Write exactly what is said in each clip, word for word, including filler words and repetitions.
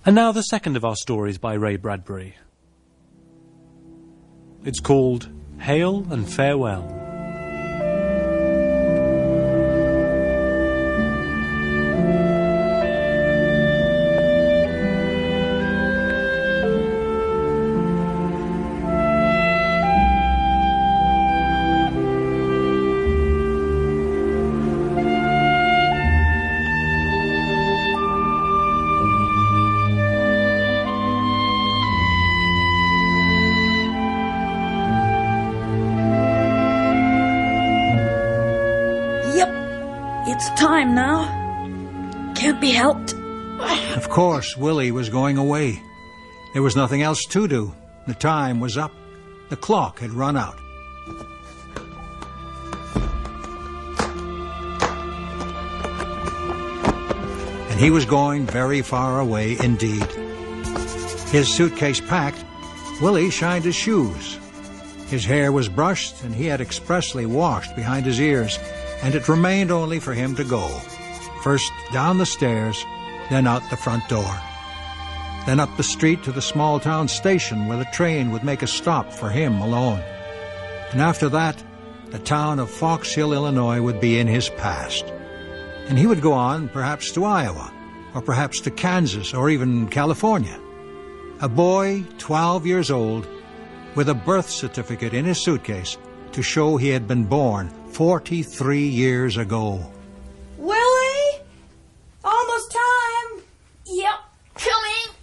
And now the second of our stories by Ray Bradbury. It's called Hail and Farewell. It's time now. Can't be helped. Of course, Willie was going away. There was nothing else to do. The time was up. The clock had run out. And he was going very far away indeed. His suitcase packed, Willie shined his shoes. His hair was brushed, and he had expressly washed behind his ears, and it remained only for him to go. First down the stairs, then out the front door. Then up the street to the small-town station where the train would make a stop for him alone. And after that, the town of Fox Hill, Illinois would be in his past. And he would go on, perhaps to Iowa, or perhaps to Kansas, or even California. A boy, twelve years old, with a birth certificate in his suitcase to show he had been born forty-three years ago. Willie? Almost time. Yep, coming.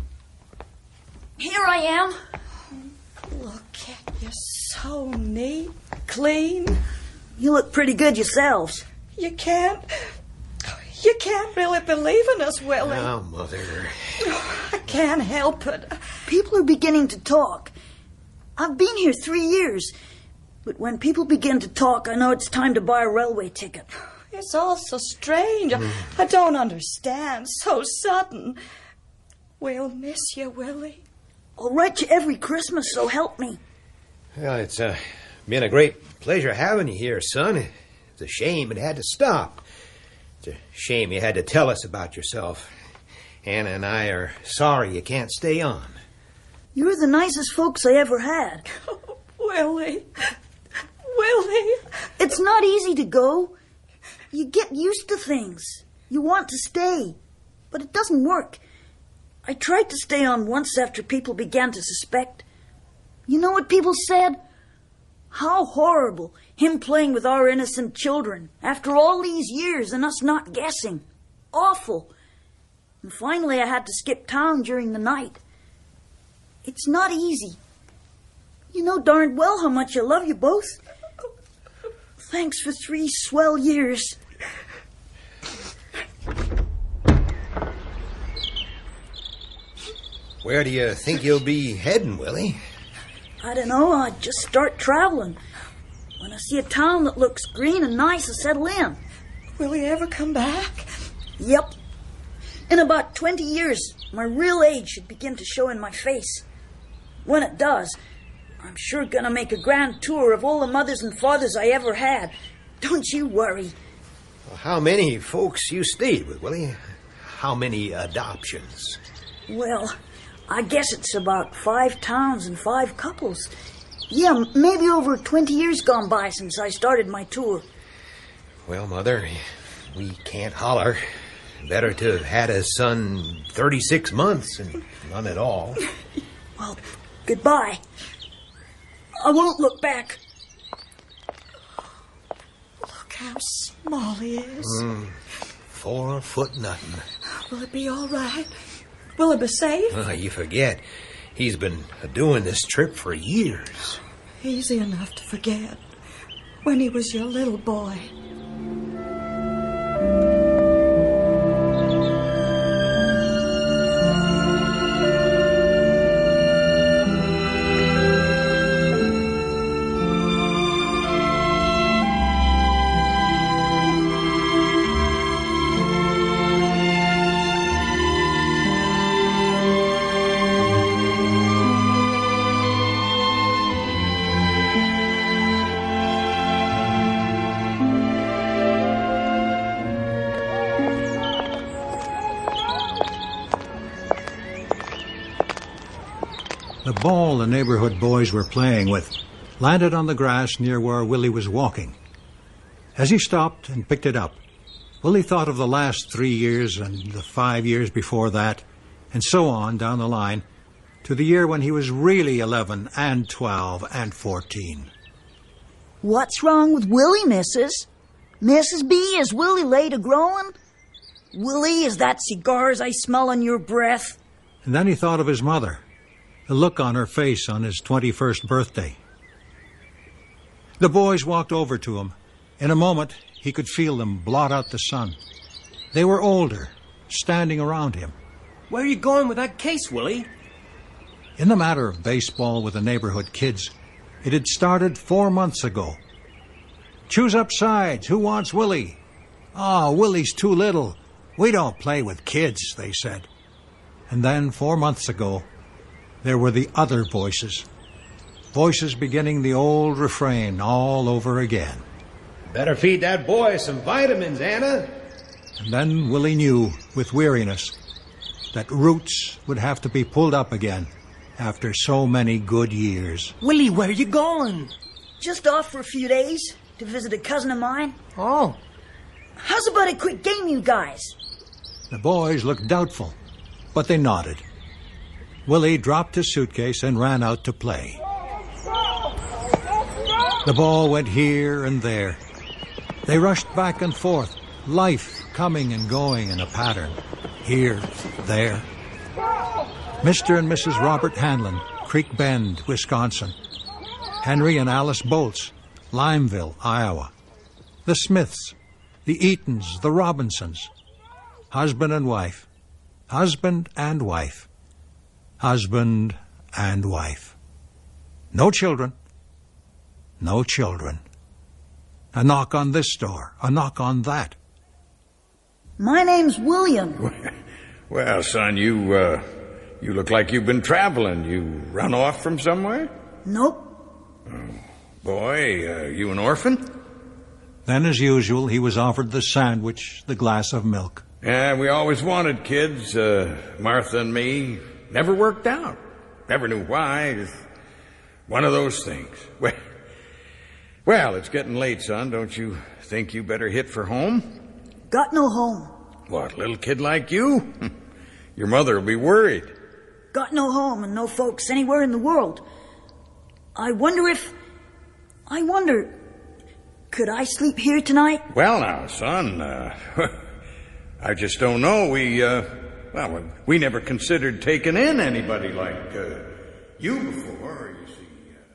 Here I am. Look at you, so neat, clean. You look pretty good yourselves. You can't... You can't really believe in us, Willie. Oh, Mother. I can't help it. People are beginning to talk. I've been here three years. But when people begin to talk, I know it's time to buy a railway ticket. It's all so strange. Mm. I don't understand. So sudden. We'll miss you, Willie. I'll write you every Christmas, so help me. Well, it's uh, been a great pleasure having you here, son. It's a shame it had to stop. It's a shame you had to tell us about yourself. Anna and I are sorry you can't stay on. You're the nicest folks I ever had. Oh, Willie. Willie. It's not easy to go. You get used to things. You want to stay. But it doesn't work. I tried to stay on once after people began to suspect. You know what people said? How horrible, him playing with our innocent children, after all these years and us not guessing. Awful. And finally I had to skip town during the night. It's not easy. You know darn well how much I love you both. Thanks for three swell years. Where do you think you'll be heading, Willie? I don't know. I just start traveling. When I see a town that looks green and nice, I settle in. Will he ever come back? Yep. In about twenty years, my real age should begin to show in my face. When it does, I'm sure gonna make a grand tour of all the mothers and fathers I ever had. Don't you worry. Well, how many folks you stayed with, Willie? How many adoptions? Well, I guess it's about five towns and five couples. Yeah, maybe over twenty years gone by since I started my tour. Well, Mother, we can't holler. Better to have had a son thirty-six months and none at all. Well, goodbye. I won't look back. Look how small he is. Mm, four foot nothing. Will it be all right? Will it be safe? Oh, you forget. He's been doing this trip for years. Easy enough to forget. When he was your little boy. The ball the neighborhood boys were playing with landed on the grass near where Willie was walking. As he stopped and picked it up, Willie thought of the last three years and the five years before that, and so on down the line, to the year when he was really eleven and twelve and fourteen. What's wrong with Willie, Missus? Missus B, is Willie late a-growing? Willie, is that cigars I smell on your breath? And then he thought of his mother, the look on her face on his twenty-first birthday. The boys walked over to him. In a moment, he could feel them blot out the sun. They were older, standing around him. Where are you going with that case, Willie? In the matter of baseball with the neighborhood kids, it had started four months ago. Choose up sides. Who wants Willie? Oh, Willie's too little. We don't play with kids, they said. And then, four months ago, there were the other voices. Voices beginning the old refrain all over again. Better feed that boy some vitamins, Anna. And then Willie knew, with weariness, that roots would have to be pulled up again after so many good years. Willie, where are you going? Just off for a few days to visit a cousin of mine. Oh. How's about a quick game, you guys? The boys looked doubtful, but they nodded. Willie dropped his suitcase and ran out to play. The ball went here and there. They rushed back and forth, life coming and going in a pattern. Here, there. Mister and Missus Robert Hanlon, Creek Bend, Wisconsin. Henry and Alice Bolts, Limeville, Iowa. The Smiths, the Eatons, the Robinsons. Husband and wife. Husband and wife. Husband and wife. No children. No children. A knock on this door, a knock on that. My name's William. Well, son, you, uh, you look like you've been traveling. You run off from somewhere? Nope. Oh, boy, uh, you an orphan? Then, as usual, he was offered the sandwich, the glass of milk. Yeah, we always wanted kids, uh, Martha and me. Never worked out. Never knew why. Just one of those things. Well, well, it's getting late, son. Don't you think you better hit for home? Got no home. What, little kid like you? Your mother will be worried. Got no home and no folks anywhere in the world. I wonder if... I wonder... Could I sleep here tonight? Well, now, son, uh, I just don't know. We, uh, well, we never considered taking in anybody like uh, you before, you see.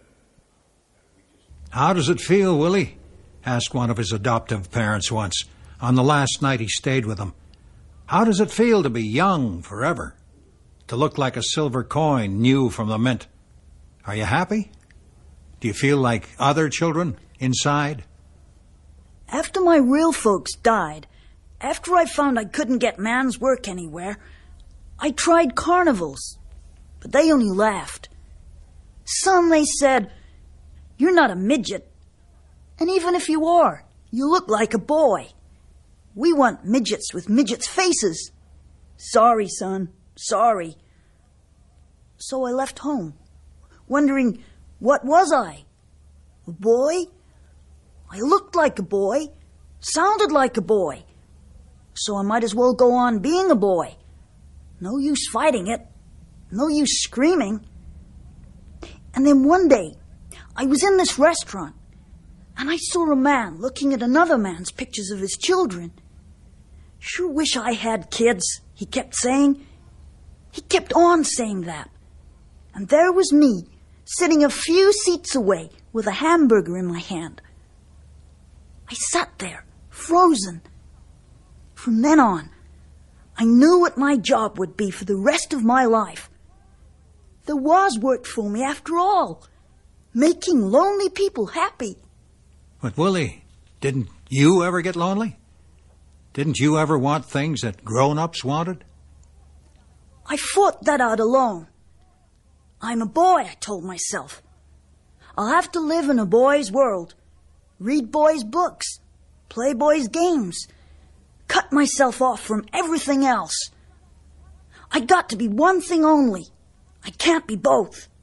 How does it feel, Willie? Asked one of his adoptive parents once, on the last night he stayed with them. How does it feel to be young forever? To look like a silver coin new from the mint? Are you happy? Do you feel like other children inside? After my real folks died, after I found I couldn't get man's work anywhere, I tried carnivals, but they only laughed. Son, they said, you're not a midget. And even if you are, you look like a boy. We want midgets with midgets' faces. Sorry, son, sorry. So I left home, wondering, what was I? A boy? I looked like a boy, sounded like a boy. So I might as well go on being a boy. No use fighting it. No use screaming. And then one day, I was in this restaurant, and I saw a man looking at another man's pictures of his children. Sure wish I had kids, he kept saying. He kept on saying that. And there was me, sitting a few seats away with a hamburger in my hand. I sat there, frozen. From then on, I knew what my job would be for the rest of my life. There was work for me after all, making lonely people happy. But Willie, didn't you ever get lonely? Didn't you ever want things that grown-ups wanted? I fought that out alone. I'm a boy, I told myself. I'll have to live in a boy's world, read boys' books, play boys' games, cut myself off from everything else. I got to be one thing only. I can't be both.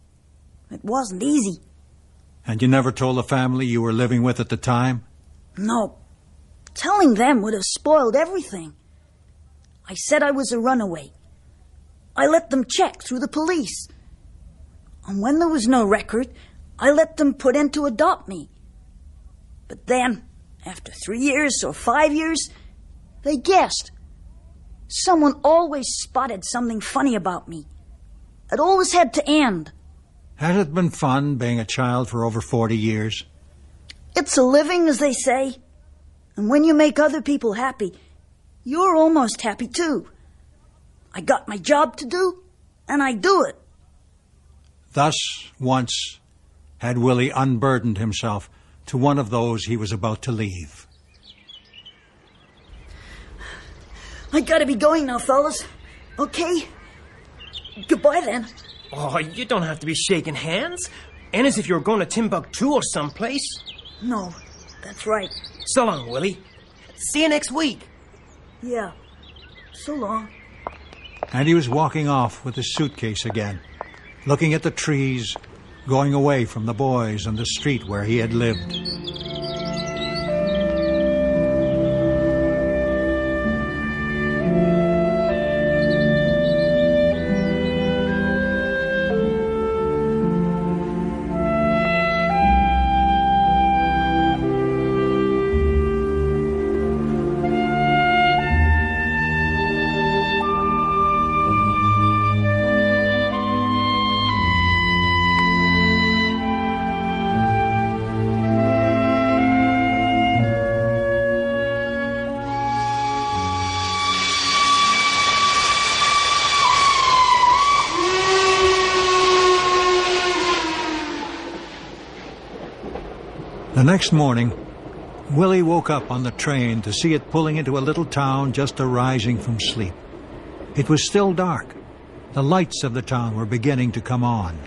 It wasn't easy. And you never told the family you were living with at the time? No. Telling them would have spoiled everything. I said I was a runaway. I let them check through the police. And when there was no record, I let them put in to adopt me. But then, after three years or five years, they guessed. Someone always spotted something funny about me. It always had to end. Has it been fun being a child for over forty years? It's a living, as they say. And when you make other people happy, you're almost happy too. I got my job to do, and I do it. Thus, once, had Willie unburdened himself to one of those he was about to leave. I gotta be going now, fellas. Okay? Goodbye, then. Oh, you don't have to be shaking hands. And as if you were going to Timbuktu or someplace. No, that's right. So long, Willie. See you next week. Yeah. So long. And he was walking off with his suitcase again, looking at the trees, going away from the boys and the street where he had lived. The next morning, Willie woke up on the train to see it pulling into a little town just arising from sleep. It was still dark. The lights of the town were beginning to come on.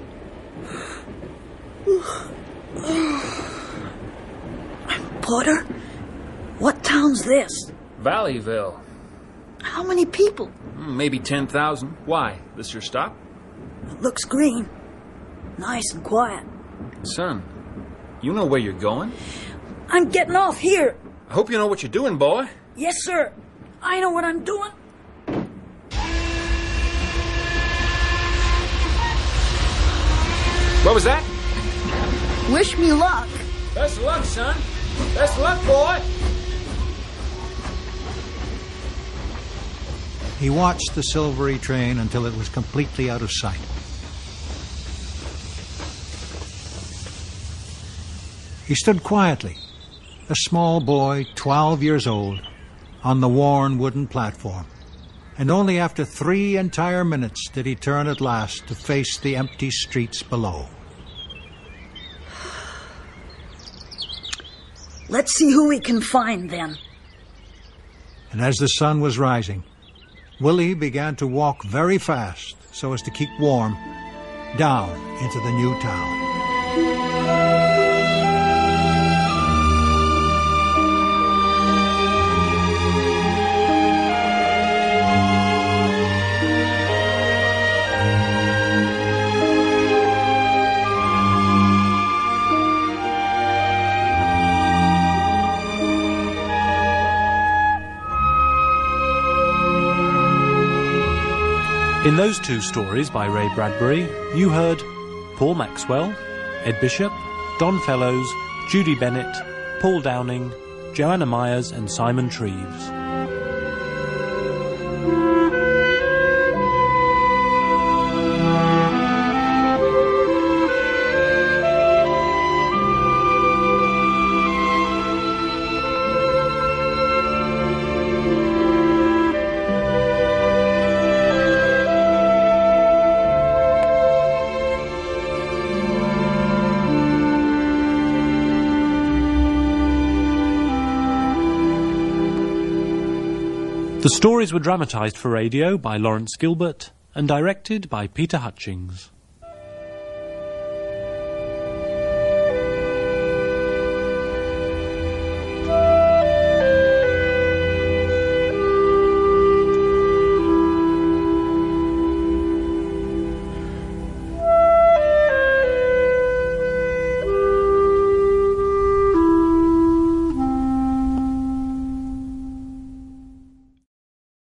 Porter, what town's this? Valleyville. How many people? Maybe ten thousand. Why? This your stop? It looks green. Nice and quiet. Son, you know where you're going? I'm getting off here. I hope you know what you're doing, boy. Yes, sir. I know what I'm doing. What was that? Wish me luck. Best of luck, son. Best of luck, boy. He watched the silvery train until it was completely out of sight. He stood quietly, a small boy, twelve years old, on the worn wooden platform. And only after three entire minutes did he turn at last to face the empty streets below. Let's see who we can find, then. And as the sun was rising, Willie began to walk very fast so as to keep warm down into the new town. In those two stories by Ray Bradbury, you heard Paul Maxwell, Ed Bishop, Don Fellows, Judy Bennett, Paul Downing, Joanna Myers and Simon Treves. The stories were dramatised for radio by Lawrence Gilbert and directed by Peter Hutchings.